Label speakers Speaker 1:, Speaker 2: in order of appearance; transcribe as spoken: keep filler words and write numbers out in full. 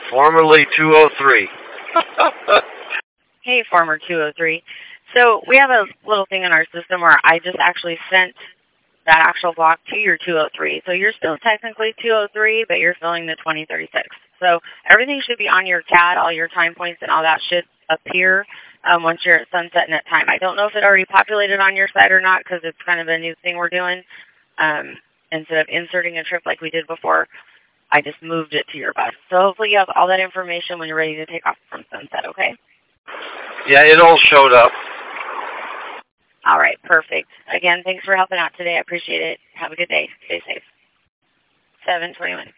Speaker 1: Formerly two oh three.
Speaker 2: Hey, former two oh three. So we have a little thing in our system where I just actually sent that actual block to your two oh three. So you're still technically two oh three, but you're filling the twenty thirty-six. So everything should be on your C A D, all your time points and all that should appear um, once you're at sunset and at time. I don't know if it already populated on your side or not because it's kind of a new thing we're doing. Um, instead of inserting a trip like we did before, I just moved it to your bus. So hopefully you have all that information when you're ready to take off from sunset, okay?
Speaker 1: Yeah, it all showed up.
Speaker 2: All right, perfect. Again, thanks for helping out today. I appreciate it. Have a good day. Stay safe. seven twenty-one.